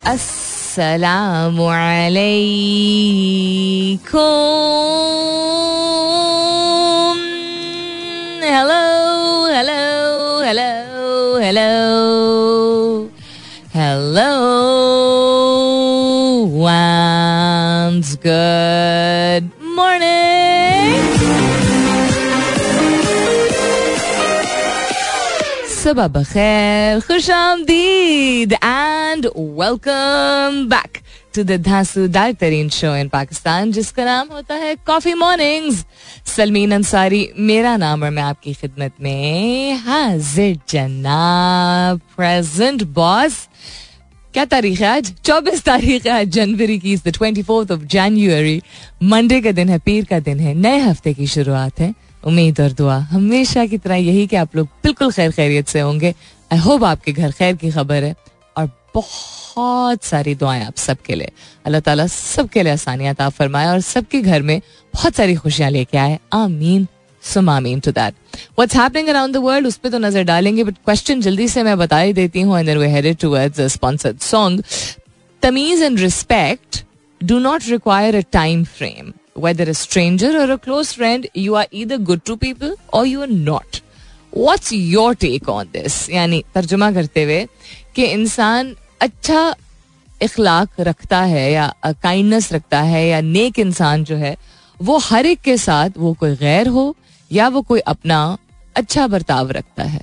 अस्सलामु अलैकुम. Hello, hello, hello, hello, hello. Once good morning. सुबह बखैर, खुशामदीद and welcome back to the धांसूदार तरीन show in Pakistan जिसका नाम होता है कॉफी मॉर्निंग्स. सलमीन अंसारी मेरा नाम और मैं आपकी खिदमत में हाजिर जनाब. Present boss. क्या तारीख है आज? 24 तारीख है आज जनवरी की. 24th of January. मंडे का दिन है, पीर का दिन है, नए हफ्ते की शुरुआत है. उम्मीद और दुआ हमेशा की तरह यही कि आप लोग बिल्कुल खैर खैरियत से होंगे. आई होप आपके घर खैर की खबर है और बहुत सारी दुआएं आप सबके लिए. अल्लाह ताला सबके लिए आसानियां अता फरमाए और सबके घर में बहुत सारी खुशियां लेके आए. आमीन सुम आमीन to that. What's happening around the world उस पे तो नजर डालेंगे, बट क्वेश्चन जल्दी से मैं बता ही देती हूँ. And then we headed towards a sponsored song. तमीज and respect do not require a time frame. Whether a stranger or a close friend, you are either good to people or you are not. What's your take on this? यानी तर्जुमा करते हुए कि इंसान अच्छा इखलाक रखता है या काइंडनेस रखता है या नेक इंसान जो है वो हर एक के साथ, वो कोई गैर हो या वो कोई अपना, अच्छा बर्ताव रखता है.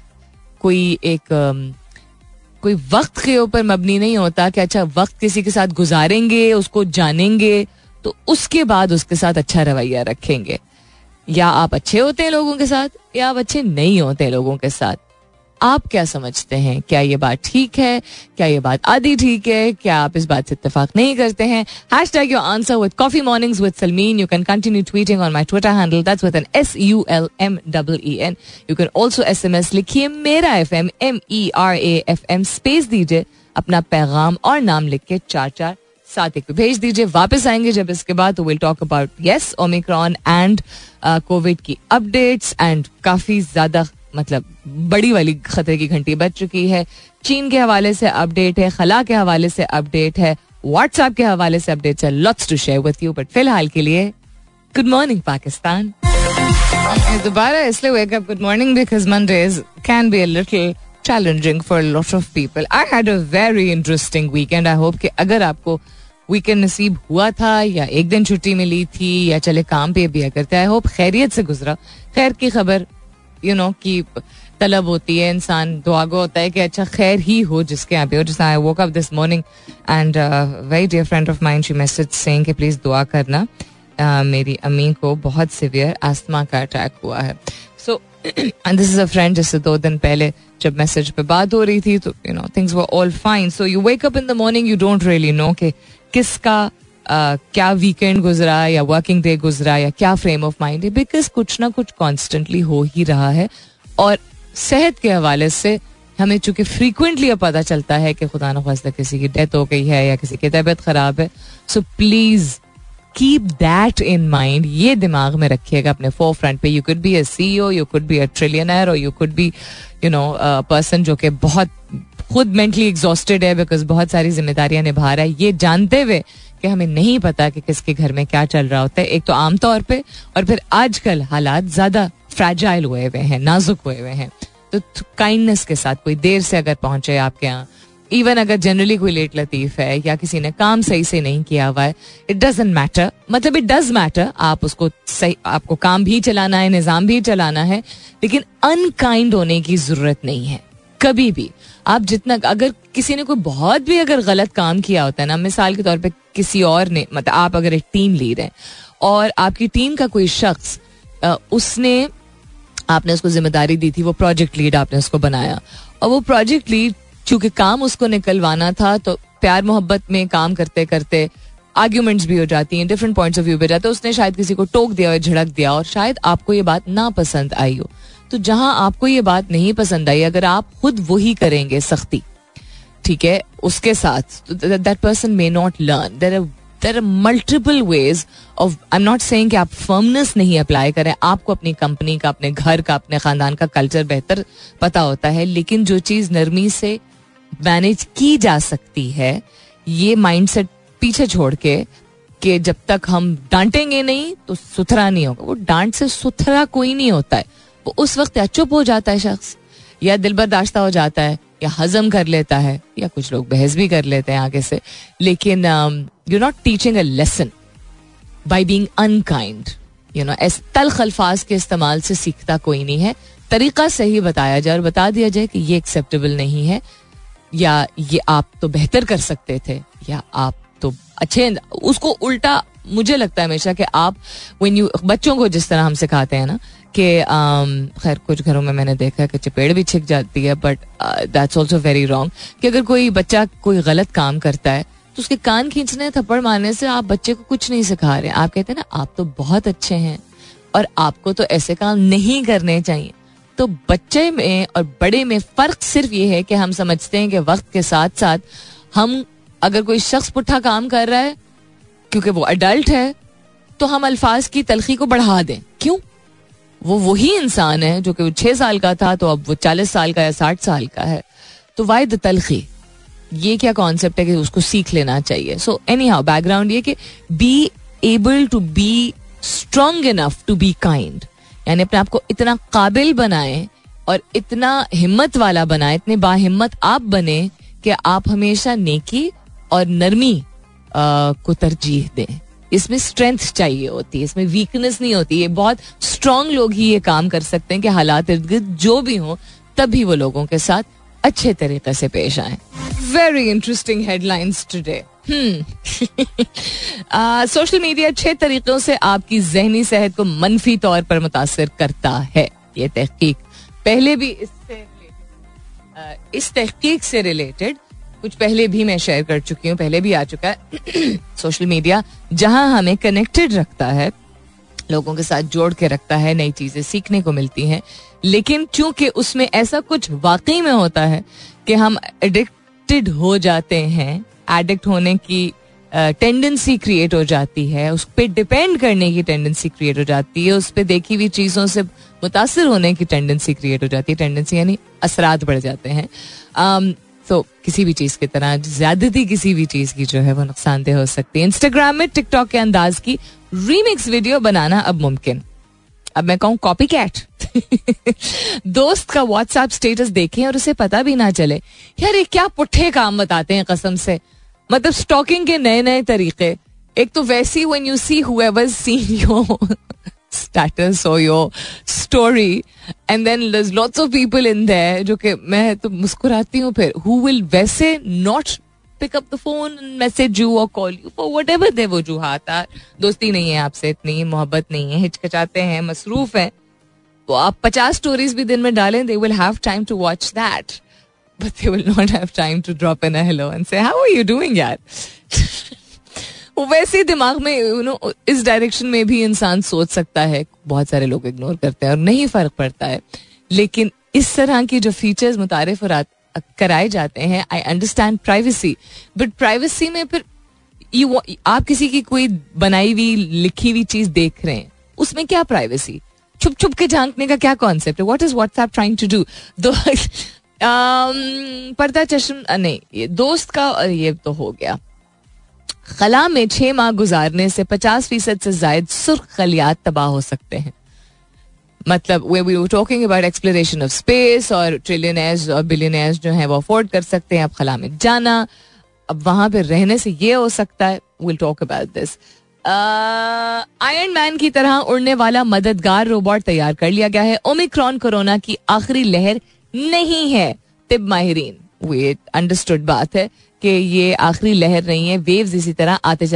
कोई वक्त के ऊपर मबनी नहीं होता कि अच्छा वक्त किसी के साथ गुजारेंगे, उसको जानेंगे तो उसके बाद उसके साथ अच्छा रवैया रखेंगे. या आप अच्छे होते हैं लोगों के साथ या आप अच्छे नहीं होते लोगों के साथ. आप क्या समझते हैं? क्या ये बात ठीक है? क्या ये बात आधी ठीक है? क्या आप इस बात से इत्तेफाक नहीं करते हैं? Hashtag your answer with Coffee Mornings with Salmeen. You can continue tweeting on my Twitter handle. That's with an SULMEEN. You can also SMS लिखिए मेरा FM MERAFM स्पेस दीजिए अपना पैगाम और नाम लिख के 4471 पे भेज दीजिए. वापस आएंगे जब इसके बाद तो will talk about yes Omicron and Covid की अपडेट्स. एंड काफी ज्यादा मतलब बड़ी वाली खतरे की घंटी बज चुकी है. चीन के हवाले से अपडेट है, खला के हवाले से अपडेट है, व्हाट्सएप के हवाले से अपडेट्स है. Lots to share with you, but फिलहाल के लिए गुड मॉर्निंग पाकिस्तान. दोबारा इसलिए wake up good morning because Mondays can be a little challenging for lot of people. I had a very interesting weekend. I hope कि अगर आपको weekend नसीब हुआ था या एक दिन छुट्टी मिली थी या चले काम पे भी करते, आई होप खैरियत से गुजरा. खैर की खबर की तलब होती है, इंसान दुआगो होता है कि अच्छा खैर ही हो जिसके यहाँ पे हो. जैसे I woke up this morning and very dear friend of mind she message saying कि प्लीज दुआ करना, मेरी अम्मी को बहुत सिवियर अस्थमा का अटैक हुआ है. So and this is a friend जिससे 2 दिन पहले जब मैसेज पे बात हो रही थी तो things were all fine. So you wake up in the morning, you don't really know कि किसका क्या वीकेंड गुजरा या वर्किंग डे गुजरा या क्या फ्रेम ऑफ माइंड है, बिकॉज कुछ ना कुछ कॉन्स्टेंटली हो ही रहा है. और सेहत के हवाले से हमें चूंकि फ्रीक्वेंटली अब पता चलता है कि खुदा न खास्ता किसी की डेथ हो गई है या किसी की तबीयत खराब है. So please keep that in mind. ये दिमाग में रखिएगा अपने फोर फ्रंट पे. You could be a CEO, you could be a trillionaire और यू कुड बी पर्सन जो कि बहुत खुद मेंटली एग्जॉस्टेड है बिकॉज बहुत सारी जिम्मेदारियां निभा रहा है, ये जानते हुए कि हमें नहीं पता कि किसके घर में क्या चल रहा होता है. एक तो आमतौर पे और फिर आजकल हालात ज्यादा फ्रैजाइल हुए हुए हैं, नाजुक हुए हुए हैं. तो काइंडनेस के साथ कोई देर से अगर पहुंचे आपके यहाँ, इवन अगर जनरली कोई लेट लतीफ है या किसी ने काम सही से नहीं किया हुआ है, इट डजंट मैटर. मतलब इट डज मैटर. आप उसको सही, आपको काम भी चलाना है, निजाम भी चलाना है, लेकिन अनकाइंड होने की जरूरत नहीं है कभी भी. आप जितना, अगर किसी ने कोई बहुत भी अगर गलत काम किया होता है ना, मिसाल के तौर पे किसी और ने, मतलब आप अगर एक टीम लीड हैं और आपकी टीम का कोई शख्स उसने, आपने उसको जिम्मेदारी दी थी, वो प्रोजेक्ट लीड आपने उसको बनाया और वो प्रोजेक्ट लीड चूंकि काम उसको निकलवाना था तो प्यार मोहब्बत में काम करते करते आर्ग्यूमेंट्स भी हो जाती हैं, डिफरेंट पॉइंट्स ऑफ व्यू पे जाते हैं. उसने शायद किसी को टोक दिया और झड़क दिया और शायद आपको ये बात ना पसंद आई हो. तो जहां आपको ये बात नहीं पसंद आई, अगर आप खुद वही करेंगे सख्ती, ठीक है, उसके साथ, that person may not learn. There are multiple ways of, I am not saying कि आप फर्मनेस नहीं अप्लाई करें. आपको अपनी कंपनी का, अपने घर का, अपने खानदान का कल्चर बेहतर पता होता है, लेकिन जो चीज नरमी से मैनेज की जा सकती है ये माइंडसेट पीछे छोड़ के कि जब तक हम डांटेंगे नहीं तो सुथरा नहीं होगा. वो डांट से सुथरा कोई नहीं होता है. वो उस वक्त या चुप हो जाता है शख्स, या दिल बर्दाश्ता हो जाता है, या हजम कर लेता है, या कुछ लोग बहस भी कर लेते हैं आगे से. लेकिन you not teaching a lesson by being unkind. ऐसे तल्ख अल्फाज के इस्तेमाल से सीखता कोई नहीं है. तरीका सही बताया जाए और बता दिया जाए कि ये एक्सेप्टेबल नहीं है, या ये आप तो बेहतर कर सकते थे, या आप तो अच्छे. उसको उल्टा मुझे लगता है हमेशा कि आप बच्चों को जिस तरह हम सिखाते हैं ना कि खैर कुछ घरों में मैंने देखा है कि चपेड़ भी छिक जाती है, but that's also very wrong. कि अगर कोई बच्चा कोई गलत काम करता है तो उसके कान खींचने, थप्पड़ मारने से आप बच्चे को कुछ नहीं सिखा रहे. आप कहते हैं ना आप तो बहुत अच्छे हैं और आपको तो ऐसे काम नहीं करने चाहिए. तो बच्चे में और बड़े में फर्क सिर्फ ये है कि हम समझते हैं कि वक्त के साथ साथ हम, अगर कोई शख्स पुट्ठा काम कर रहा है क्योंकि वो अडल्ट है, तो हम अल्फाज की तलखी को बढ़ा दें. क्यों? वो वही इंसान है जो कि 6 साल का था तो अब वो 40 साल का या 60 साल का है. तो वाई द तलखी, ये क्या कॉन्सेप्ट है कि उसको सीख लेना चाहिए. सो एनी हाउ बैकग्राउंड ये कि be able to be strong enough to be kind, यानी अपने आप को इतना काबिल बनाएं और इतना हिम्मत वाला बनाएं, इतने बाहिम्मत आप बने कि आप हमेशा नेकी और नरमी को तरजीह दें. इसमें स्ट्रेंथ चाहिए होती है, इसमें वीकनेस नहीं होती. ये बहुत स्ट्रांग लोग ही ये काम कर सकते हैं कि हालात इर्द गिर्द जो भी हो तभी वो लोगों के साथ अच्छे तरीके से पेश आए. Very interesting headlines today. Social media 6 तरीकों से आपकी जहनी सेहत को मनफी तौर पर मुतासिर करता है. ये तहकीक पहले भी इस तहकीक से रिलेटेड कुछ पहले भी मैं शेयर कर चुकी हूँ, पहले भी आ चुका है. सोशल मीडिया जहां हमें कनेक्टेड रखता है, लोगों के साथ जोड़ के रखता है, नई चीजें सीखने को मिलती हैं, लेकिन चूंकि उसमें ऐसा कुछ वाकई में होता है कि हम एडिक्टेड हो जाते हैं, एडिक्ट होने की टेंडेंसी क्रिएट हो जाती है, उस पर डिपेंड करने की टेंडेंसी क्रिएट हो जाती है, उस पर देखी हुई चीज़ों से मुतासिर होने की टेंडेंसी क्रिएट हो जाती है. टेंडेंसी यानी असरात बढ़ जाते हैं. तो किसी भी चीज़ की तरह ज्यादती किसी भी चीज़ की जो है वो नुकसानदेह हो सकती है. इंस्टाग्राम में टिकटॉक के अंदाज की रीमिक्स वीडियो बनाना अब मुमकिन. अब मैं कहूँ कॉपी कैट. दोस्त का व्हाट्सएप स्टेटस देखें और उसे पता भी ना चले, यार ये क्या पुट्ठे काम बताते हैं कसम से. मतलब स्टॉकिंग के नए नए तरीके. एक तो वैसी when you see whoever's seen your status or your story and then there's lots of people in there जो कि मैं तो मुस्कुराती हूँ फिर, who will वैसे not pick up the phone and message you or call you for whatever their वजूहात है. दोस्ती नहीं है आपसे, इतनी मोहब्बत नहीं है, हिचकिचाते हैं, मसरूफ हैं, तो आप 50 स्टोरीज भी दिन में डालें, they will have time to watch that. But they will not have time to drop in a hello and say, how are you doing यार. वो वैसे दिमाग में इस डायरेक्शन में भी इंसान सोच सकता है. बहुत सारे लोग इग्नोर करते हैं और नहीं फर्क पड़ता है. लेकिन इस तरह की जो फीचर्स मुतारिफ और कराए जाते हैं, I understand privacy, but privacy में फिर आप किसी की कोई बनाई हुई लिखी हुई चीज देख रहे हैं, उसमें क्या प्राइवेसी? छुप छुप के झांकने का क्या कॉन्सेप्ट है? What is WhatsApp trying to do? पर्दा चश्म नहीं, ये दोस्त का, और ये तो हो गया. खला में 6 माह गुजारने से 50% से ज्यादा सुर्ख खलियात तबाह हो सकते हैं. मतलब we were talking about exploration of space, और ट्रिलियनर्स और बिलियनर्स जो हैं वो अफोर्ड कर सकते हैं अब खला में जाना. अब वहां पे रहने से ये हो सकता है. we'll talk about this. Iron Man की तरह उड़ने वाला मददगार रोबोट तैयार कर लिया गया है. ओमिक्रॉन कोरोना की आखिरी लहर नहीं है. तिब माहिरीन वे अंडरस्टूड बात है कि ये आखिरी लहर नहीं है. वेव्स इसी तरह आते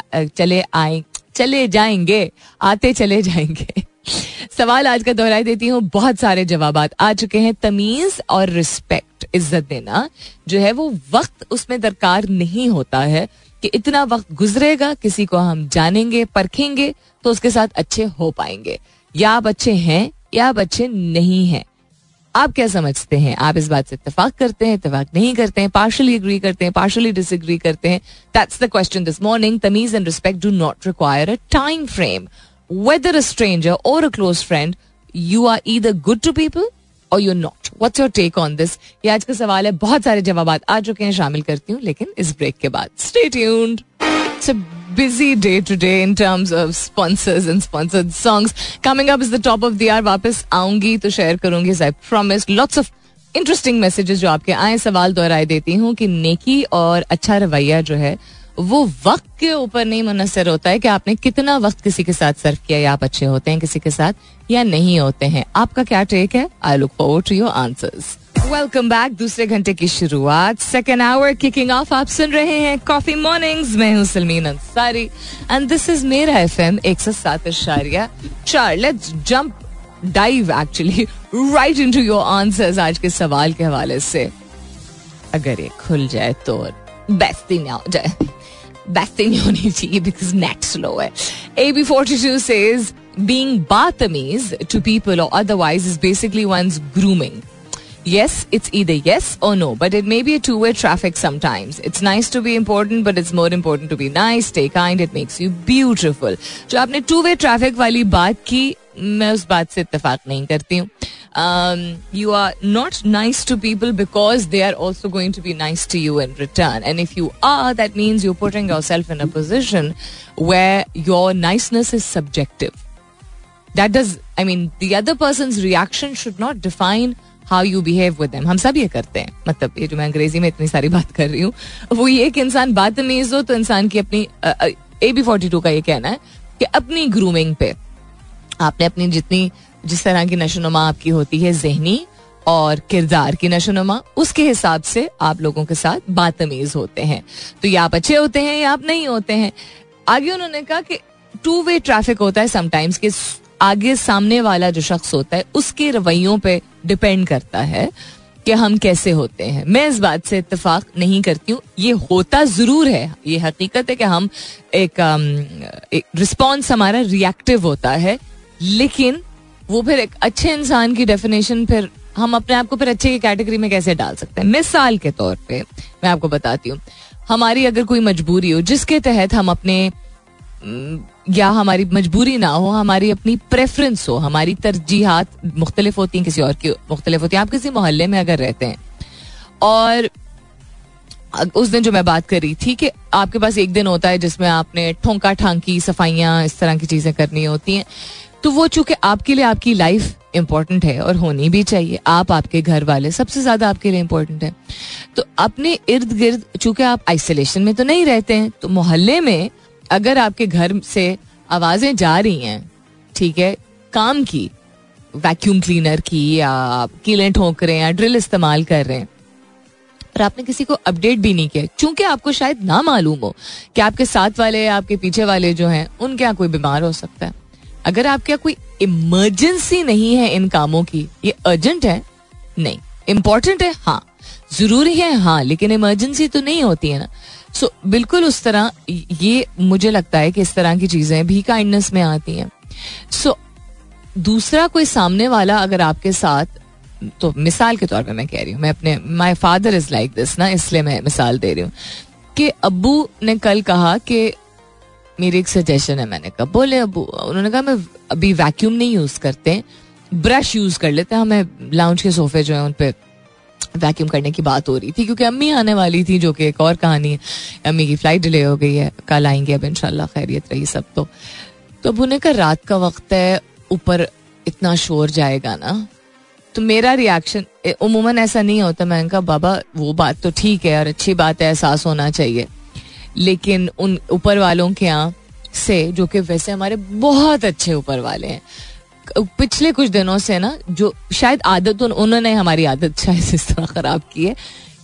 चले जाएंगे, आते चले जाएंगे. सवाल आज का दोहराई देती हूँ, बहुत सारे जवाबात आ चुके हैं. तमीज और रिस्पेक्ट, इज्जत देना जो है वो वक्त उसमें दरकार नहीं होता है कि इतना वक्त गुजरेगा, किसी को हम जानेंगे, परखेंगे तो उसके साथ अच्छे हो पाएंगे. या आप अच्छे हैं या आप अच्छे नहीं हैं. आप क्या समझते हैं? आप इस बात से इत्तेफाक करते हैं, इत्तेफाक नहीं करते हैं, पार्शली एग्री करते हैं, पार्शली डिसएग्री करते हैं? That's the question this morning. तमीज and respect do not require a time frame. Whether a stranger or a close friend, you are either good to people or you're not? What's your take on this? ये आज का सवाल है. बहुत सारे जवाब आ चुके हैं, शामिल करती हूँ लेकिन इस ब्रेक के बाद. Stay tuned. It's a busy day today in terms of sponsors and sponsored songs. Coming up is the top of the hour. वापस आऊंगी तो शेयर करूंगी as I promised. Lots of interesting messages जो आपके आए. सवाल दोहराए देती हूँ कि नेकी और अच्छा रवैया जो है वो वक्त के ऊपर नहीं मुनसर होता है कि आपने कितना वक्त किसी के साथ सर्व किया, या आप अच्छे होते हैं किसी के साथ या नहीं होते हैं. आपका क्या टेक है? I look forward to your answers. Welcome back. दूसरे घंटे की शुरुआत, सेकेंड आवर किकिंग ऑफ. आप सुन रहे हैं कॉफी मॉर्निंग्स. मैं हूं Salmeen Ansari and this is Mera FM 107.4. Let's jump dive actually right into your answers आज के सवाल के हवाले से. अगर ये खुल जाए तो बेस्ती ना हो जाए. बेस्ती नहीं होनी चाहिए बिकॉज नेट स्लो है. AB42 says being Batamiz to people or otherwise is basically one's grooming. Yes, it's either yes or no, but it may be a two-way traffic sometimes. It's nice to be important, but it's more important to be nice, stay kind, it makes you beautiful. जो आपने two-way traffic वाली बात की, मैं उस बात से इत्तेफाक नहीं करती हूँ. You are not nice to people because they are also going to be nice to you in return. And if you are, that means you're putting yourself in a position where your niceness is subjective. That does, I mean, the other person's reaction should not define how you behave with them. हम सब ये करते हैं. मतलब ये जो मैं अंग्रेजी में इतनी सारी बात कर रही हूँ वो ये कि इंसान बदतमीज हो तो इंसान की अपनी AB42 का ये कहना है कि अपनी ग्रूमिंग पे आपने अपनी जिस तरह की नशोनुमा आपकी होती है ज़हनी और किरदार की नशोनुमा, उसके हिसाब से आप लोगों के साथ बदतमीज होते हैं. तो या आप अच्छे होते हैं या आप नहीं होते हैं. आगे उन्होंने कहा कि टू वे ट्रैफिक होता है समटाइम्स, कि आगे सामने वाला जो शख्स होता है उसके रवैयों पे डिपेंड करता है कि हम कैसे होते हैं. मैं इस बात से इत्तेफाक नहीं करती हूँ. ये होता जरूर है, ये हकीकत है कि हम एक रिस्पॉन्स हमारा रिएक्टिव होता है, लेकिन वो फिर एक अच्छे इंसान की डेफिनेशन फिर हम अपने आप को फिर अच्छे की कैटेगरी में कैसे डाल सकते हैं. मिसाल के तौर पे मैं आपको बताती हूँ, हमारी अगर कोई मजबूरी हो जिसके तहत हम अपने, या हमारी मजबूरी ना हो, हमारी अपनी प्रेफरेंस हो, हमारी तरजीहात मुख्तलिफ होती हैं, किसी और की मुख्तलिफ होती हैं. आप किसी मोहल्ले में अगर रहते हैं और उस दिन जो मैं बात कर रही थी कि आपके पास एक दिन होता है जिसमें आपने ठोंका ठांकी सफाइयाँ इस तरह की चीज़ें करनी होती हैं, तो वो चूंकि आपके लिए आपकी लाइफ इंपॉर्टेंट है और होनी भी चाहिए, आप आपके घर वाले सबसे ज्यादा आपके लिए इंपॉर्टेंट है, तो अपने इर्द गिर्द चूंकि आप आइसोलेशन में तो नहीं रहते हैं, तो मोहल्ले में अगर आपके घर से आवाजें जा रही हैं, ठीक है, काम की, वैक्यूम क्लीनर की, या आप कीलें ठोक रहे हैं या ड्रिल इस्तेमाल कर रहे हैं, पर आपने किसी को अपडेट भी नहीं किया, चूंकि आपको शायद ना मालूम हो कि आपके साथ वाले या आपके पीछे वाले जो हैं उनके यहाँ कोई बीमार हो सकता है. अगर आपके यहाँ कोई इमरजेंसी नहीं है इन कामों की, ये अर्जेंट है नहीं, इंपॉर्टेंट है हाँ, जरूरी है हाँ, लेकिन इमरजेंसी तो नहीं होती है ना. सो बिल्कुल उस तरह ये मुझे लगता है कि इस तरह की चीजें भी काइंडनेस में आती हैं. सो दूसरा कोई सामने वाला अगर आपके साथ, तो मिसाल के तौर पे मैं कह रही हूँ, मैं अपने my father is like this ना, इसलिए मैं मिसाल दे रही हूँ कि अब्बू ने कल कहा कि मेरी एक सजेशन है. मैंने कहा बोले अब्बू, उन्होंने कहा मैं अभी वैक्यूम नहीं यूज करते, ब्रश यूज कर लेते हैं. हमें लाउंज के सोफे जो है उन पे वैक्यूम करने की बात हो रही थी क्योंकि अम्मी आने वाली थी, जो कि एक और कहानी है. अम्मी की फ्लाइट डिले हो गई है, कल आएंगे अब इंशाल्लाह, खैरियत रही सब. तो अब्बू ने कहा रात का वक्त है, ऊपर इतना शोर जाएगा ना. तो मेरा रिएक्शन उमूमन ऐसा नहीं होता. मैंने कहा बाबा वो बात तो ठीक है और अच्छी बात है, एहसास होना चाहिए, लेकिन उन ऊपर वालों के यहाँ से, जो कि वैसे हमारे बहुत अच्छे ऊपर वाले हैं, पिछले कुछ दिनों से ना, जो शायद आदत उन्होंने हमारी आदत शायद इस तरह खराब की है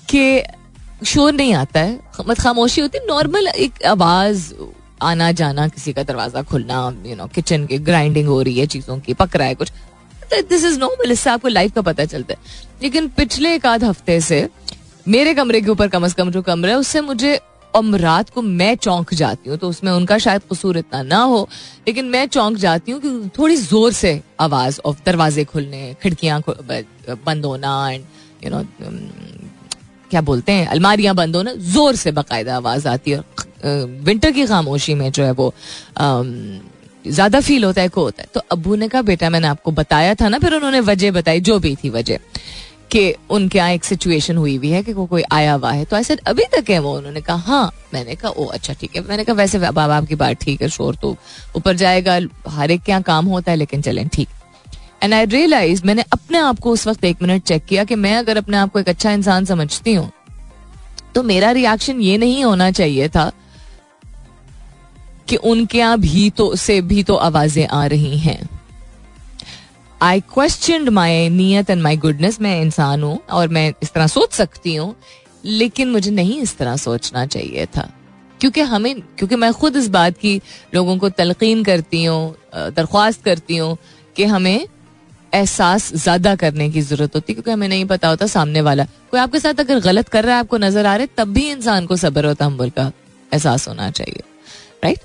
कि शोर नहीं आता है, मतलब खामोशी होती है, नॉर्मल एक आवाज आना जाना, किसी का दरवाजा खुलना, यू नो किचन की ग्राइंडिंग हो रही है, चीजों की पक रहा है कुछ, दिस इज नॉर्मल, इससे आपको लाइफ का पता चलता है. लेकिन पिछले एक आध हफ्ते से मेरे कमरे के ऊपर कम से कम जो कमरा है उससे मुझे, और रात को मैं चौंक जाती हूँ, तो उसमें उनका शायद कसूर इतना ना हो, लेकिन मैं चौंक जाती हूँ कि थोड़ी जोर से आवाज ऑफ दरवाजे खुलने, खिड़कियां बंद होना, एंड यू नो क्या बोलते हैं, अलमारियां बंद होना, जोर से बाकायदा आवाज आती है. विंटर की खामोशी में जो है वो ज्यादा फील होता है को होता है. तो अब्बू ने कहा बेटा मैंने आपको बताया था ना. फिर उन्होंने वजह बताई जो भी थी वजह कि उनके यहाँ एक सिचुएशन हुई हुई है कि कोई आया हुआ है. तो ऐसे अभी तक है वो. उन्होंने कहा हाँ. मैंने कहा ओ अच्छा ठीक है. मैंने कहा वैसे बाबा आपकी बात ठीक है, शोर तो ऊपर जाएगा, हर एक के यहाँ काम होता है, लेकिन चलें ठीक. एंड आई रियलाइज, मैंने अपने आप को उस वक्त 1 मिनट चेक किया कि मैं अगर अपने आप को एक अच्छा इंसान समझती हूँ तो मेरा रिएक्शन ये नहीं होना चाहिए था कि उनके यहाँ भी तो आवाजें आ रही हैं. आई क्वेश्चनड माई नीयत एंड माई गुडनेस. मैं इंसान हूं और मैं इस तरह सोच सकती हूँ, लेकिन मुझे नहीं इस तरह सोचना चाहिए था. क्योंकि मैं खुद इस बात की लोगों को तलकीन करती हूँ, दरख्वास्त करती हूँ कि हमें एहसास ज्यादा करने की जरूरत होती है, क्योंकि हमें नहीं पता होता सामने वाला कोई आपके साथ अगर गलत कर रहा है, आपको नजर आ रहा है, तब भी इंसान को सब्र और तहम्मुल का एहसास होना चाहिए. Right.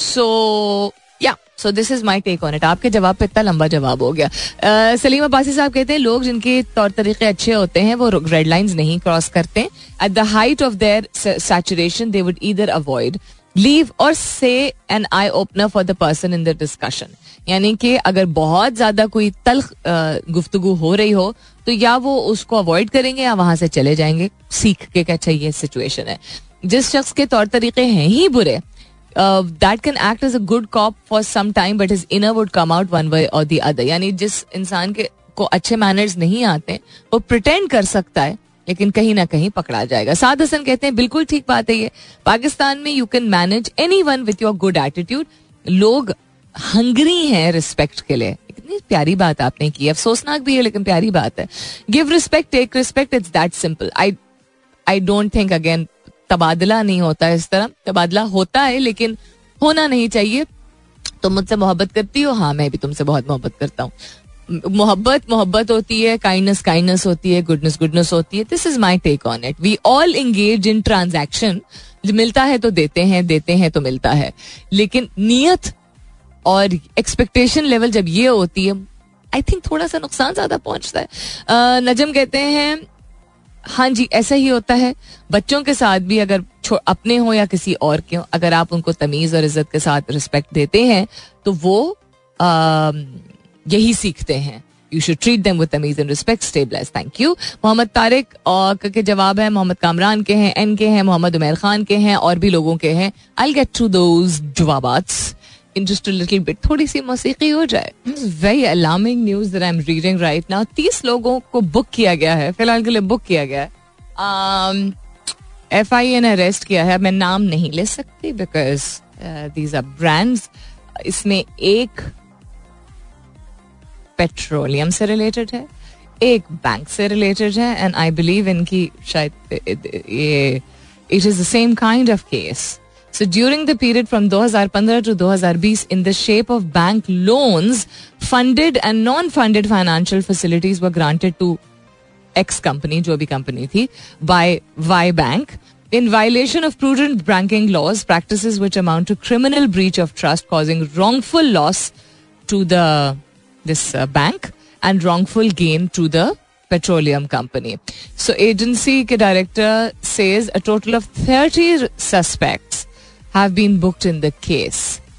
So this is my take on it. आपके जवाब पे इतना लंबा जवाब हो गया. सलीम अब्बासी साहब कहते हैं लोग जिनके तौर तरीके अच्छे होते हैं वो रेड लाइंस नहीं क्रॉस करते. At the height of their saturation they would either avoid, leave or say an eye opener for the person in the discussion. यानी कि अगर बहुत ज्यादा कोई तल्ख गुफ्तगू हो रही हो तो या वो उसको अवॉइड करेंगे या वहां से चले जाएंगे सीख के क्या चाहिए सिचुएशन है. जिस शख्स के तौर तरीके हैं ही बुरे, that can act as a good cop for some time but his inner would come out one way or the other. यानी जिस इंसान के को अच्छे मैनर्स नहीं आते वो प्रिटेंड कर सकता है लेकिन कहीं ना कहीं पकड़ा जाएगा. साद हसन कहते हैं बिल्कुल ठीक बात है ये. पाकिस्तान में you can manage anyone with your good attitude. लोग हंगरी हैं रिस्पेक्ट के लिए. इतनी प्यारी बात आपने की, अफसोसनाक भी है लेकिन प्यारी बात है. Give respect take respect, it's that simple. I don't think again तबादला नहीं होता है इस तरह. तबादला होता है लेकिन होना नहीं चाहिए. तुम मुझसे मोहब्बत करती हो, हाँ मैं भी तुमसे बहुत मोहब्बत करता हूँ. मोहब्बत होती है, काइंडनेस होती है, गुडनेस होती है. This is my take on it. We all engage in transaction. मिलता है तो देते हैं तो मिलता है. लेकिन नियत और एक्सपेक्टेशन लेवल जब ये होती है, आई थिंक थोड़ा सा नुकसान ज्यादा पहुंचता है. नजम कहते हैं हाँ जी ऐसा ही होता है. बच्चों के साथ भी अगर अपने हो या किसी और के हो, अगर आप उनको तमीज और इज्जत के साथ रिस्पेक्ट देते हैं तो वो यही सीखते हैं. You should treat them with तमीज and respect. Stay blessed. Thank you. Mohammad Tariq के जवाब है. मोहम्मद कामरान के हैं, एन के हैं, मोहम्मद उमैर खान के हैं और भी लोगों के हैं. आई गेट टू दोज जवाबात्स in just a little bit. थोड़ी सी मौसीकी हो जाए. Very alarming news that I'm reading right now. 30 लोगों को बुक किया गया है, फिलहाल के लिए बुक किया गया है. FIA ने अरेस्ट किया है. मैं नाम नहीं ले सकती because these are brands. इसमें एक पेट्रोलियम से रिलेटेड है, एक बैंक से रिलेटेड है, एंड आई बिलीव इनकी शायद ये it is the same kind of case. So during the period from 2015 to 2020, in the shape of bank loans, funded and non-funded financial facilities were granted to X company, जो भी company थी, by Y Bank, in violation of prudent banking laws, practices which amount to criminal breach of trust, causing wrongful loss to this bank and wrongful gain to the petroleum company. So agency के director says a total of 30 suspects have been booked in the case.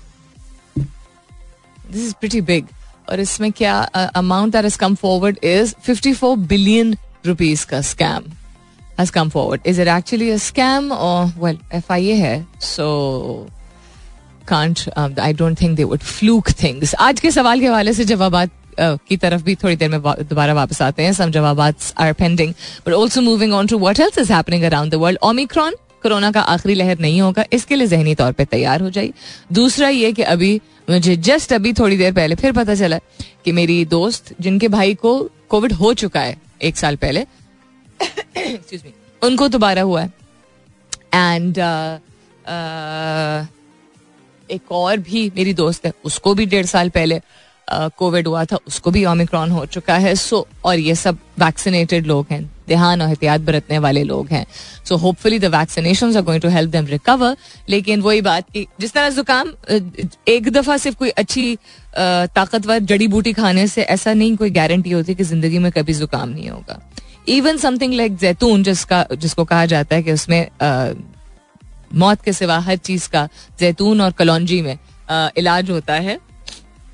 This is pretty big. और इसमें क्या amount that has come forward is 54 billion rupees का scam has come forward. Is it actually a scam or well FIA है, so can't I don't think they would fluke things. आज के सवाल के हवाले से जवाबात की तरफ भी थोड़ी देर में दोबारा वापस आते हैं. Some जवाबात are pending, but also moving on to what else is happening around the world. Omicron corona का आखिरी लहर नहीं होगा, इसके लिए जहनी तौर पे तैयार हो जाइए. दूसरा ये कि अभी मुझे जस्ट अभी थोड़ी देर पहले फिर पता चला कि मेरी दोस्त जिनके भाई को कोविड हो चुका है 1 साल पहले excuse me, उनको दोबारा हुआ है. एंड एक और भी मेरी दोस्त है, उसको भी 1.5 साल पहले कोविड हुआ था, उसको भी ओमिक्रॉन हो चुका है. सो और ये सब वैक्सीनेटेड लोग हैं, ध्यान और एहतियात बरतने वाले लोग हैं. So hopefully the vaccinations are going to help them recover. लेकिन वही बात कि जिस तरह जुकाम एक दफा सिर्फ कोई अच्छी ताकतवर जड़ी बूटी खाने से ऐसा नहीं कोई गारंटी होती कि जिंदगी में कभी जुकाम नहीं होगा. इवन समथिंग लाइक जैतून जिसको कहा जाता है कि उसमें मौत के सिवा हर चीज का जैतून और कलौंजी में इलाज होता है,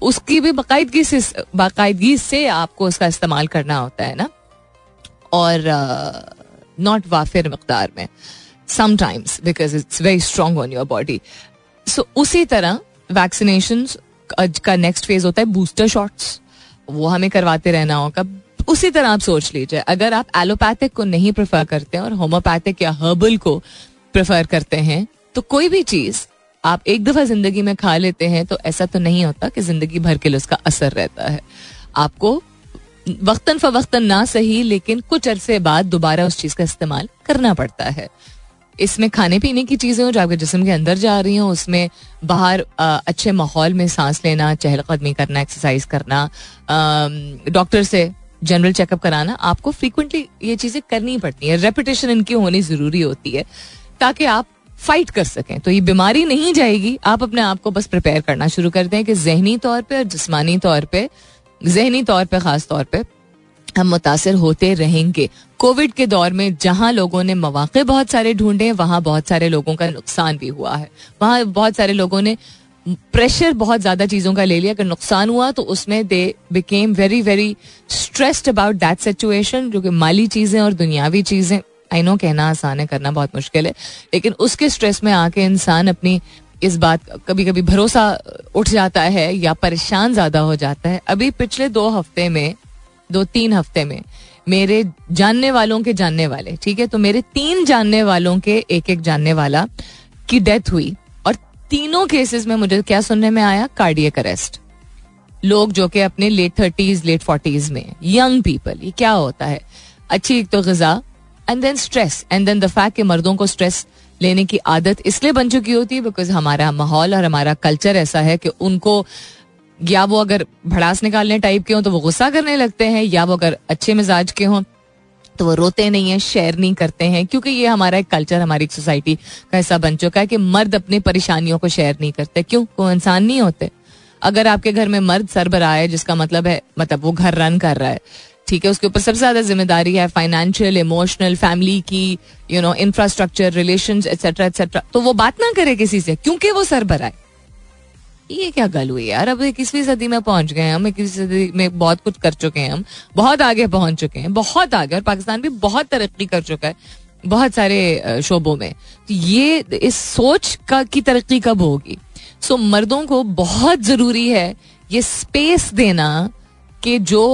उसकी भी बाकायदगी से आपको उसका इस्तेमाल करना होता है ना, और नॉट वाफिर मकदार में sometimes because it's very strong on your body. So उसी तरह वैक्सीनेशन का नेक्स्ट फेज होता है बूस्टर शॉट्स, वो हमें करवाते रहना होगा. उसी तरह आप सोच लीजिए, अगर आप एलोपैथिक को नहीं प्रेफर करते हैं और होम्योपैथिक या हर्बल को प्रेफर करते हैं, तो कोई भी चीज आप एक दफा जिंदगी में खा लेते हैं तो ऐसा तो नहीं होता कि जिंदगी भर के लिए उसका असर रहता है. आपको वक्तन फवक्तन ना सही, लेकिन कुछ अरसे बाद दोबारा उस चीज का इस्तेमाल करना पड़ता है. इसमें खाने पीने की चीजें हो जो आपके जिस्म के अंदर जा रही हो, उसमें बाहर अच्छे माहौल में सांस लेना, चहलकदमी करना, एक्सरसाइज करना, डॉक्टर से जनरल चेकअप कराना, आपको फ्रीक्वेंटली ये चीजें करनी पड़ती हैं. रेपिटेशन इनकी होनी जरूरी होती है ताकि आप फाइट कर सकें. तो ये बीमारी नहीं जाएगी, आप अपने आप को बस प्रिपेयर करना शुरू कर दें कि जहनी तौर पे और जिस्मानी तौर पे, जहनी तौर पे खास तौर पे हम मुतासिर होते रहेंगे. कोविड के दौर में जहां लोगों ने मौके बहुत सारे ढूंढे, वहां बहुत सारे लोगों का नुकसान भी हुआ है. वहां बहुत सारे लोगों ने प्रेशर बहुत ज्यादा चीजों का ले लिया. अगर नुकसान हुआ तो उसमें they became very very stressed about that situation, जो कि माली चीजें और दुनियावी चीजें, आई नो कहना आसान है, करना बहुत मुश्किल है, लेकिन उसके स्ट्रेस में आके इंसान अपनी इस बात, कभी कभी भरोसा उठ जाता है या परेशान ज्यादा हो जाता है. अभी पिछले 2-3 हफ्ते में मेरे जानने वालों के जानने वाले, ठीक है, तो मेरे 3 जानने वालों के एक जानने वाला की डेथ हुई, और तीनों केसेस में मुझे क्या सुनने में आया, कार्डियक अरेस्ट. लोग जो कि अपने लेट 30s लेट 40s में, यंग पीपल. ये क्या होता है, अच्छी एक तो ग़िज़ा and then stress and then the fact कि मर्दों को स्ट्रेस लेने की आदत इसलिए बन चुकी होती है बिकॉज हमारा माहौल और हमारा कल्चर ऐसा है कि उनको, या वो अगर भड़ास निकालने टाइप के हों तो वो गुस्सा करने लगते हैं, या वो अगर अच्छे मिजाज के हों तो वो रोते नहीं हैं, शेयर नहीं करते हैं, क्योंकि ये हमारा एक कल्चर, हमारी एक सोसाइटी का हिस्सा बन चुका है कि मर्द अपनी परेशानियों को शेयर नहीं करते. क्यों? वो इंसान नहीं होते. अगर आपके घर में मर्द सरबराह है, जिसका मतलब है, मतलब वो घर रन कर रहा है, ठीक है, उसके ऊपर सबसे ज्यादा जिम्मेदारी है फाइनेंशियल, इमोशनल, फैमिली की, इंफ्रास्ट्रक्चर, रिलेशंस एटसेट्रा एटसेट्रा, तो वो बात ना करे किसी से क्योंकि वो सरबराह है. ये क्या गल हुई यार. अब 21वीं सदी में पहुंच गए हम, 21वीं सदी में बहुत कुछ कर चुके हैं, हम बहुत आगे पहुंच चुके हैं, बहुत आगे, और पाकिस्तान भी बहुत तरक्की कर चुका है बहुत सारे शोबों में. तो ये इस सोच की तरक्की कब होगी? सो मर्दों को बहुत जरूरी है ये स्पेस देना कि जो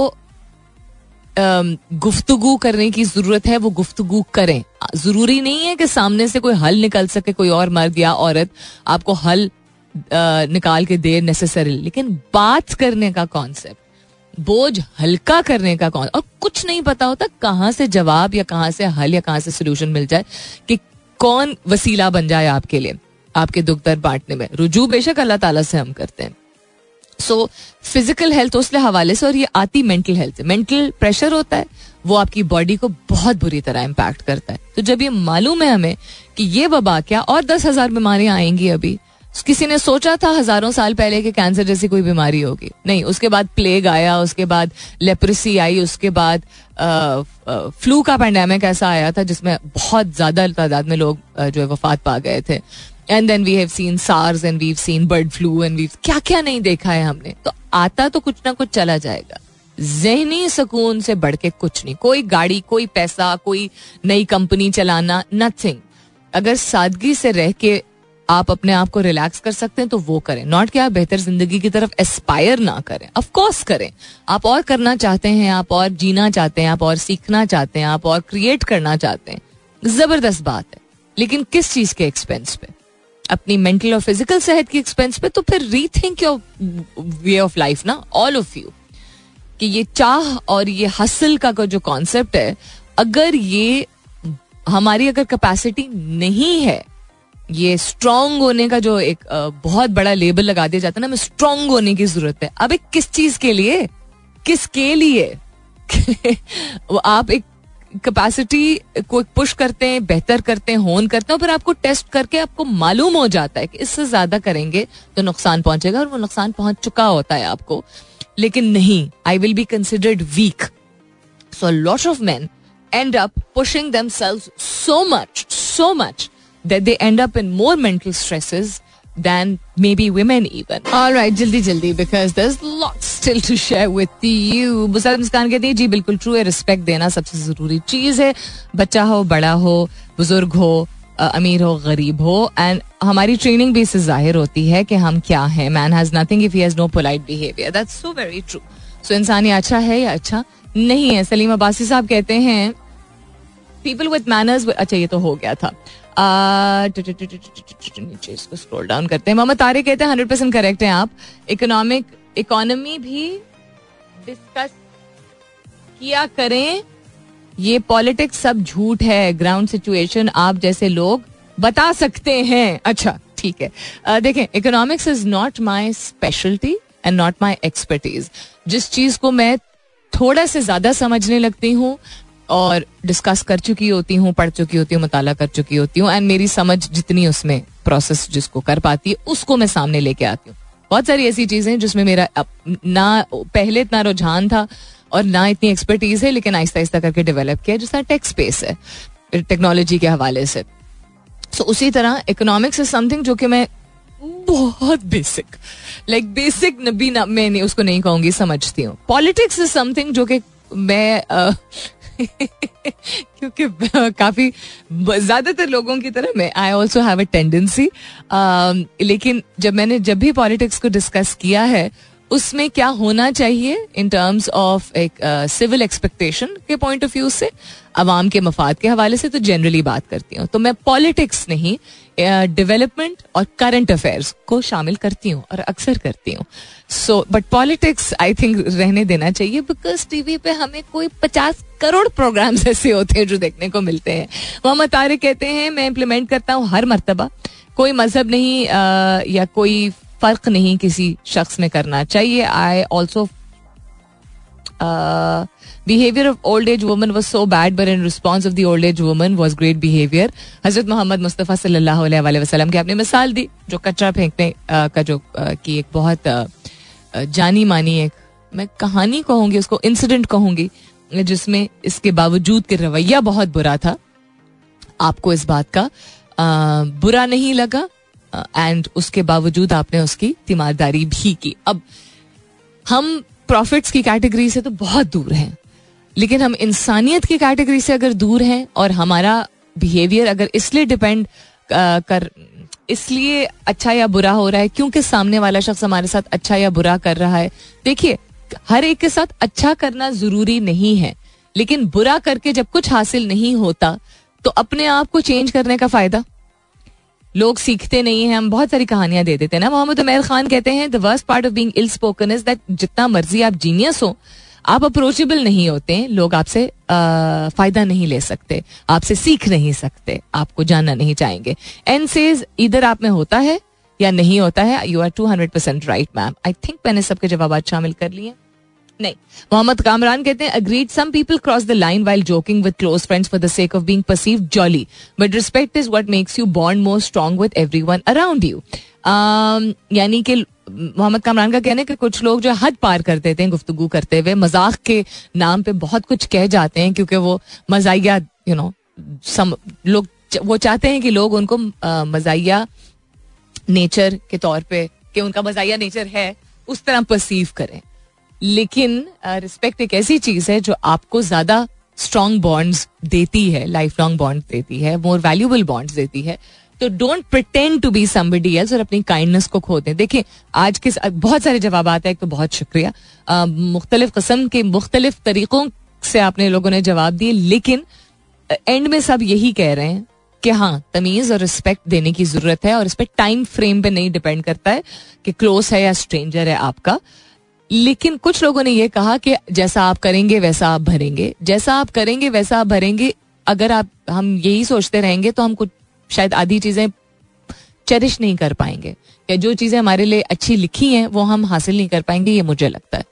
गुफ्तगू करने की जरूरत है वो गुफ्तगू करें. जरूरी नहीं है कि सामने से कोई हल निकल सके, कोई और मर्द या औरत आपको हल निकाल के दे नेसेसरी, लेकिन बात करने का कॉन्सेप्ट, बोझ हल्का करने का कॉन्सेप्ट, और कुछ नहीं पता होता कहाँ से जवाब या कहाँ से हल या कहाँ से सोल्यूशन मिल जाए कि कौन वसीला बन जाए आपके लिए, आपके दुख दर्द बांटने में. रुजू बेशक अल्लाह ताला से हम करते हैं. सो फिजिकल हेल्थ उस हवाले से, और ये आती मेंटल हेल्थ से. मेंटल प्रेशर होता है, वो आपकी बॉडी को बहुत बुरी तरह इम्पैक्ट करता है. तो जब ये मालूम है हमें कि ये वबा क्या और 10,000 बीमारियां आएंगी, अभी किसी ने सोचा था हजारों साल पहले कि कैंसर जैसी कोई बीमारी होगी? नहीं. उसके बाद प्लेग आया, उसके बाद लेप्रेसी आई, उसके बाद फ्लू का पैंडेमिक ऐसा आया था जिसमें बहुत ज्यादा तादाद में लोग जो है वफात पा गए थे. And then we have seen SARS and we've seen bird flu and we've क्या क्या नहीं देखा है हमने. तो आता तो कुछ ना कुछ चला जाएगा. ज़हनी सुकून से बढ़ के कुछ नहीं. कोई गाड़ी, कोई पैसा, कोई नई कंपनी चलाना, नथिंग. अगर सादगी से रह के आप अपने आप को रिलैक्स कर सकते हैं तो वो करें. नॉट कि आप बेहतर जिंदगी की तरफ एस्पायर ना करें. ऑफ कोर्स करें. आप और करना चाहते हैं, आप और जीना चाहते हैं, आप और सीखना चाहते हैं, आप और क्रिएट करना चाहते हैं, जबरदस्त बात है. लेकिन किस चीज के एक्सपेंस पे? अपनी मेंटल और फिजिकल सेहत की एक्सपेंस पे. तो फिर rethink your way of life ना, ऑल ऑफ यू. कि ये चाह और ये हसल का जो कॉन्सेप्ट है, अगर ये हमारी अगर कैपेसिटी नहीं है, ये स्ट्रांग होने का जो एक बहुत बड़ा लेबल लगा दिया जाता है ना, हमें स्ट्रांग होने की जरूरत है. अब किस चीज के लिए, किसके लिए? आप एक कैपेसिटी को पुश करते हैं, बेहतर करते हैं, होन करते हैं, फिर आपको टेस्ट करके आपको मालूम हो जाता है कि इससे ज्यादा करेंगे तो नुकसान पहुंचेगा, और वो नुकसान पहुंच चुका होता है आपको. लेकिन नहीं, I will be considered weak. So lot of men end up pushing themselves so much that they end up in more mental stresses than maybe women even. All right, जल्दी because there's lots still to share with you. Busrat Muskan कहती है जी बिल्कुल true है, respect देना सबसे ज़रूरी चीज़ है, बच्चा हो बड़ा हो बुजुर्ग हो अमीर हो गरीब हो, एंड हमारी ट्रेनिंग भी इससे जाहिर होती है कि हम क्या हैं. Man has nothing if he has no polite behaviour. That's so very true. So इंसान या अच्छा है या अच्छा नहीं है. सलीम अब्बासी साहब कहते हैं पीपल विद मैनर्स. अच्छा ये तो हो गया था. नीचे इसको स्क्रॉल डाउन करते हैं. मोहम्मद तारिक कहते हैं 100% करेक्ट हैं आप. इकोनॉमी भी डिस्कस किया करें. ये पॉलिटिक्स सब झूठ है. ग्राउंड सिचुएशन आप जैसे लोग बता सकते हैं. अच्छा ठीक है. देखें, economics is not my speciality and not my expertise. जिस चीज को मैं थोड़ा से ज्यादा समझने लगती हूँ और डिस्कस कर चुकी होती हूँ, पढ़ चुकी होती हूँ, मुताला कर चुकी होती हूँ, एंड मेरी समझ जितनी उसमें प्रोसेस जिसको कर पाती है उसको मैं सामने लेके आती हूँ. बहुत सारी ऐसी चीजें जिसमें मेरा ना पहले इतना रुझान था और ना इतनी एक्सपर्टीज है, लेकिन आहिस्ता आहिस्ता करके डेवलप किया, जिसका टेक स्पेस है टेक्नोलॉजी के हवाले से. सो उसी तरह इकोनॉमिक्स इज समथिंग जो कि मैं बहुत बेसिक मैं नहीं उसको नहीं कहूंगी, समझती हूँ. पॉलिटिक्स इज समथिंग जो कि मैं क्योंकि काफी ज्यादातर लोगों की तरह मैं I also have a tendency, लेकिन जब भी पॉलिटिक्स को डिस्कस किया है उसमें क्या होना चाहिए इन टर्म्स ऑफ एक सिविल एक्सपेक्टेशन के पॉइंट ऑफ व्यू से, अवाम के मफाद के हवाले से, तो जनरली बात करती हूँ. तो मैं पॉलिटिक्स नहीं डेवलपमेंट और करंट अफेयर्स को शामिल करती हूँ और अक्सर करती हूँ. So but politics I think रहने देना चाहिए, बिकॉज टीवी पे हमें कोई 50 करोड़ प्रोग्राम्स ऐसे होते हैं जो देखने को मिलते हैं. मोहम्मद तारिक कहते हैं मैं इम्प्लीमेंट करता हूँ हर मर्तबा. कोई मजहब नहीं या कोई फर्क नहीं किसी शख्स में करना चाहिए. I also behavior of old age woman was so bad, but in response of the old age woman was great behavior. हजरत मोहम्मद मुस्तफ़ा सल्लल्लाहु अलैहि वसल्लम की आपने मिसाल दी, जो कचरा फेंकने का जो की एक बहुत जानी मानी एक मैं कहानी कहूंगी, उसको इंसिडेंट कहूंगी, जिसमें इसके बावजूद कि रवैया बहुत बुरा था, आपको इस बात का बुरा नहीं लगा, एंड उसके बावजूद आपने उसकी तीमारदारी भी की. अब हम प्रॉफिट्स की कैटेगरी से तो बहुत दूर हैं, लेकिन हम इंसानियत की कैटेगरी से अगर दूर हैं और हमारा बिहेवियर अगर इसलिए अच्छा या बुरा हो रहा है क्योंकि सामने वाला शख्स हमारे साथ अच्छा या बुरा कर रहा है. देखिए, हर एक के साथ अच्छा करना जरूरी नहीं है, लेकिन बुरा करके जब कुछ हासिल नहीं होता तो अपने आप को चेंज करने का फायदा. लोग सीखते नहीं हैं, हम बहुत सारी कहानियां दे देते हैं ना. मोहम्मद उमैर खान कहते हैं the worst part of being ill spoken is that जितना मर्जी आप जीनियस हो, आप अप्रोचेबल नहीं होते हैं. लोग आपसे फायदा नहीं ले सकते, आपसे सीख नहीं सकते, आपको जानना नहीं चाहेंगे. एंड सेज इधर आप में होता है या नहीं होता है. You are 200% right ma'am. I think मैंने सबके जवाब शामिल कर लिए. नहीं. मोहम्मद कामरान कहते हैं agreed some people cross the line while joking with close friends for the sake of being perceived jolly, but respect is what makes you bond more strong with everyone around you. यानी कि मोहम्मद कामरान का कहना है कि कुछ लोग जो हद पार कर देते हैं गुफ्तगू करते हुए, मजाक के नाम पे बहुत कुछ कह जाते हैं, क्योंकि वो मजाइया लोग वो चाहते हैं कि लोग उनको मजाइया नेचर के तौर पे, कि उनका मजाइया नेचर है, उस तरह परसीव करें. लेकिन रिस्पेक्ट एक ऐसी चीज है जो आपको ज्यादा स्ट्रॉन्ग बॉन्ड्स देती है, लाइफ लॉन्ग बॉन्ड देती है, मोर वैल्यूएबल बॉन्ड्स देती है. तो don't pretend to be somebody else और अपनी काइंडनेस को खो दें. देखिए, आज के बहुत सारे जवाब आते हैं. एक तो बहुत शुक्रिया, मुख्तलिफ किस्म के मुख्तलिफ तरीकों से आपने लोगों ने जवाब दिए, लेकिन एंड में सब यही कह रहे हैं कि हाँ, तमीज और रिस्पेक्ट देने की जरूरत है, और इस पर टाइम फ्रेम पे नहीं डिपेंड करता है कि क्लोज है या स्ट्रेंजर है आपका. लेकिन कुछ लोगों ने यह कहा कि जैसा आप करेंगे वैसा आप भरेंगे, जैसा आप करेंगे वैसा आप भरेंगे. अगर हम यही सोचते रहेंगे तो हम कुछ शायद आधी चीजें चेरिश नहीं कर पाएंगे, या जो चीजें हमारे लिए अच्छी लिखी हैं वो हम हासिल नहीं कर पाएंगे, ये मुझे लगता है.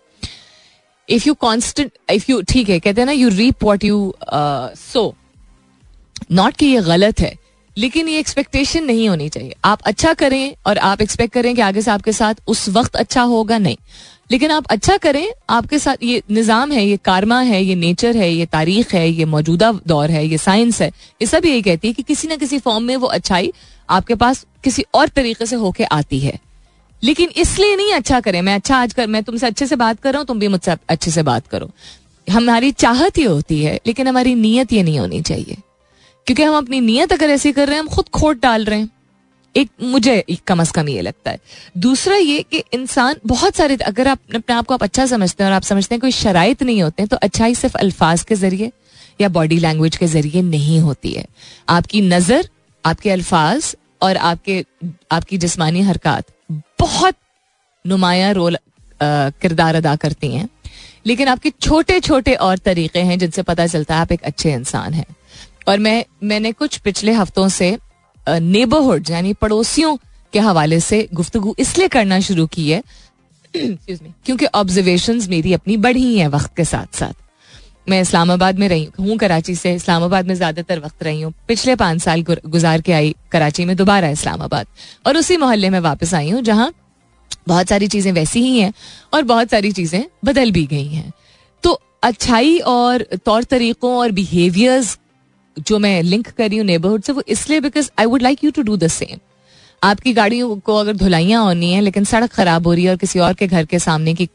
इफ यू ठीक है, कहते हैं ना, you reap what you sow. Not कि ये गलत है, लेकिन ये एक्सपेक्टेशन नहीं होनी चाहिए. आप अच्छा करें और आप एक्सपेक्ट करें कि आगे से आपके साथ उस वक्त अच्छा होगा, नहीं. लेकिन आप अच्छा करें, आपके साथ ये निज़ाम है, ये कारमा है, ये नेचर है, ये तारीख है, ये मौजूदा दौर है, ये साइंस है, ये सब यही कहती है कि किसी ना किसी फॉर्म में वो अच्छाई आपके पास किसी और तरीके से होके आती है. लेकिन इसलिए नहीं अच्छा करें, मैं तुमसे अच्छे से बात कर रहा हूँ, तुम भी मुझसे अच्छे से बात करो. हमारी चाहत ये होती है, लेकिन हमारी नीयत ये नहीं होनी चाहिए. क्योंकि हम अपनी नीयत अगर ऐसी कर रहे हैं, हम खुद खोट डाल रहे हैं. मुझे कम से कम ये लगता है. दूसरा ये कि इंसान बहुत सारे, अगर आप अपने आप को आप अच्छा समझते हैं और आप समझते हैं कोई शराइत नहीं होते हैं, तो अच्छाई सिर्फ अल्फाज के जरिए या बॉडी लैंग्वेज के जरिए नहीं होती है. आपकी नजर, आपके अल्फाज और आपकी जिस्मानी हरकत बहुत नुमाया रोल किरदार अदा करती हैं. लेकिन आपके छोटे छोटे और तरीके हैं जिनसे पता चलता है आप एक अच्छे इंसान हैं. और मैंने कुछ पिछले हफ्तों से नेबरहुड यानी पड़ोसियों के हवाले से गुफ्तगू इसलिए करना शुरू की है क्योंकि ऑब्जर्वेशंस मेरी अपनी बढ़ी हैं वक्त के साथ साथ. मैं इस्लामाबाद में रही हूँ, कराची से इस्लामाबाद में ज्यादातर वक्त रही हूँ. पिछले 5 साल गुजार के आई कराची में दोबारा इस्लामाबाद, और उसी मोहल्ले में वापस आई हूँ जहाँ बहुत सारी चीजें वैसी ही हैं और बहुत सारी चीजें बदल भी गई हैं. तो अच्छाई और तौर तरीकों और बिहेवियर्स जो मैं लिंक कर रही हूँ नेबरहुड से, वो इसलिए because I would like you to do the same. आपकी गाड़ियों को अगर धुलाइयाँ होनी है लेकिन सड़क खराब हो रही है और किसी और के घर के सामने की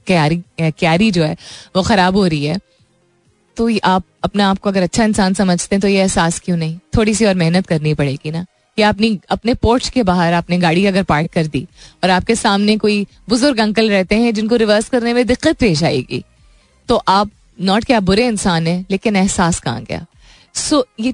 क्यारी जो है वो खराब हो रही है, तो आप अपने आप को अगर अच्छा इंसान समझते हैं तो ये एहसास क्यों नहीं, थोड़ी सी और मेहनत करनी पड़ेगी ना. या अपने पोर्च के बाहर आपने गाड़ी अगर पार्क कर दी और आपके सामने कोई बुजुर्ग अंकल रहते हैं जिनको रिवर्स करने में दिक्कत पेश आएगी, तो आप नॉट कि आप बुरे इंसान हैं, लेकिन एहसास कहाँ गया. सो ये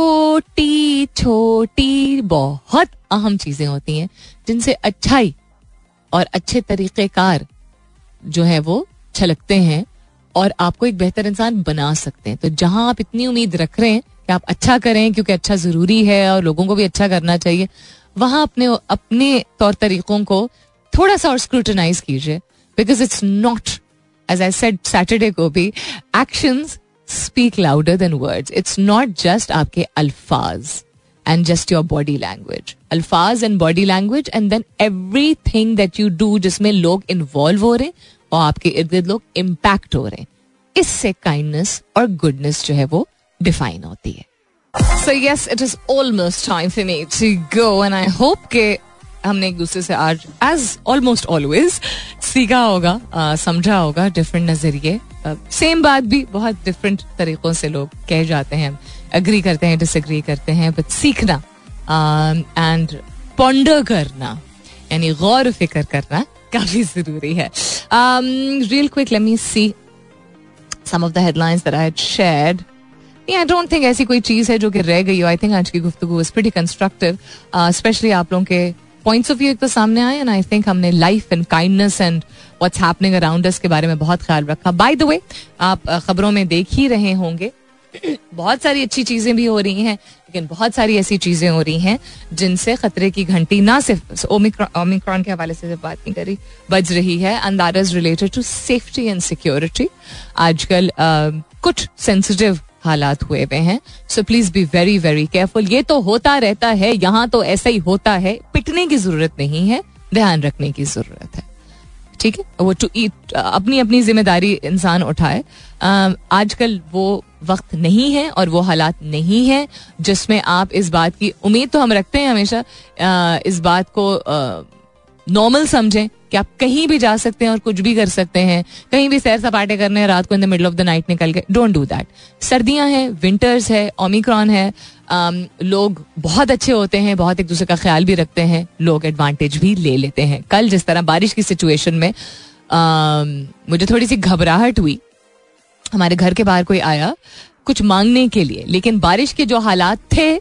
छोटी छोटी बहुत अहम चीजें होती हैं जिनसे अच्छाई और अच्छे तरीकेकार जो है वो छलकते हैं और आपको एक बेहतर इंसान बना सकते हैं. तो जहां आप इतनी उम्मीद रख रहे हैं कि आप अच्छा करें क्योंकि अच्छा जरूरी है और लोगों को भी अच्छा करना चाहिए, वहां अपने तौर तरीकों को थोड़ा सा और स्क्रूटनाइज कीजिए. Because it's not, as I said Saturday को भी, actions speak louder than words. It's not just आपके अल्फाज and just your body language. अल्फाज and body language and then everything that you do जिसमें लोग involve हो रहे हैं और आपके इर्द गिर्द लोग impact हो रहे हैं, इससे kindness और goodness जो है वो define होती है. So yes, it is almost time for me to go and I hope कि हमने एक दूसरे से आज as almost always सीखा होगा, समझा होगा डिफरेंट नजरिए. सेम बात भी बहुत डिफरेंट तरीकों से लोग कह जाते हैं, अग्री करते हैं, डिसएग्री करते हैं, बट सीखना एंड पॉन्डर करना यानी गौर फिक्र करना काफी जरूरी है. Real quick let me see some of the headlines that I had shared. I don't think ऐसी कोई चीज है जो कि रह गई हो. आई थिंक आज की गुफ्तगू वाज प्रीटी कंस्ट्रक्टिव, स्पेशली आप लोगों के पॉइंट्स ऑफ व्यू एक तो सामने आए, एंड आई थिंक हमने life and kindness and what's happening around us के बारे में बहुत ख्याल रखा. बाय द वे, आप खबरों में देख ही रहे होंगे बहुत सारी अच्छी चीजें भी हो रही हैं, लेकिन बहुत सारी ऐसी चीजें हो रही हैं जिनसे खतरे की घंटी ना सिर्फ ओमिक्रॉन के हवाले से बात नहीं करी बज रही है, and that is related to safety and security. आजकल कुछ सेंसिटिव हालात हुए हुए हैं, so please be very very careful. ये तो होता रहता है, यहाँ तो ऐसा ही होता है, पिटने की जरूरत नहीं है, ध्यान रखने की जरूरत है. ठीक है, वो टू ईट अपनी अपनी जिम्मेदारी इंसान उठाए. आजकल वो वक्त नहीं है और वो हालात नहीं है जिसमें आप इस बात की उम्मीद, तो हम रखते हैं हमेशा, इस बात को नॉर्मल समझें कि आप कहीं भी जा सकते हैं और कुछ भी कर सकते हैं, कहीं भी सैर सपाटे करने हैं, रात को in the middle of the night निकल के. Don't do that. सर्दियां हैं, विंटर्स है, ओमिक्रॉन है, लोग बहुत अच्छे होते हैं, बहुत एक दूसरे का ख्याल भी रखते हैं, लोग एडवांटेज भी ले लेते हैं. कल जिस तरह बारिश की सिचुएशन में मुझे थोड़ी सी घबराहट हुई. हमारे घर के बाहर कोई आया कुछ मांगने के लिए, लेकिन बारिश के जो हालात थे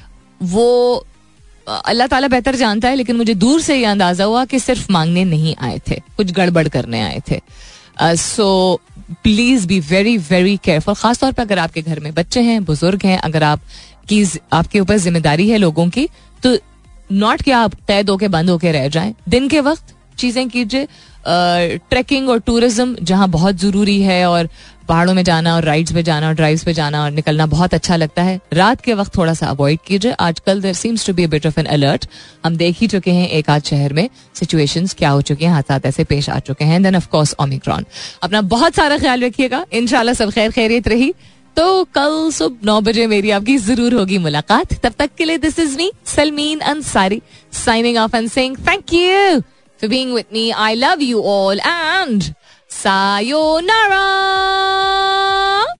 वो अल्लाह ताला बेहतर जानता है, लेकिन मुझे दूर से ये अंदाजा हुआ कि सिर्फ मांगने नहीं आए थे, कुछ गड़बड़ करने आए थे. So please be very very careful, खासतौर पर अगर आपके घर में बच्चे हैं, बुजुर्ग हैं, अगर आपके ऊपर जिम्मेदारी है लोगों की, तो नॉट कि आप कैद होके बंद होके रह जाएं. दिन के वक्त चीजें कीजिए. ट्रैकिंग और टूरिज्म जहां बहुत जरूरी है और पहाड़ों में जाना और राइड्स पे जाना और ड्राइव्स पे जाना और निकलना बहुत अच्छा लगता है. रात के वक्त थोड़ा सा अवॉइड कीजिए. आजकल there seems to be a bit of an alert. हम देख ही चुके हैं एक आध शहर में सिचुएशंस क्या हो चुकी हैं, हादसात ऐसे पेश आ चुके हैं. Then of course Omicron. अपना बहुत सारा ख्याल रखिएगा. इंशाल्लाह सब खैर खैरियत रही तो कल सुबह 9 बजे मेरी आपकी जरूर होगी मुलाकात. तब तक के लिए this is me Salmeen Ansari signing off and saying thank you for being with me. I love you all and sayonara.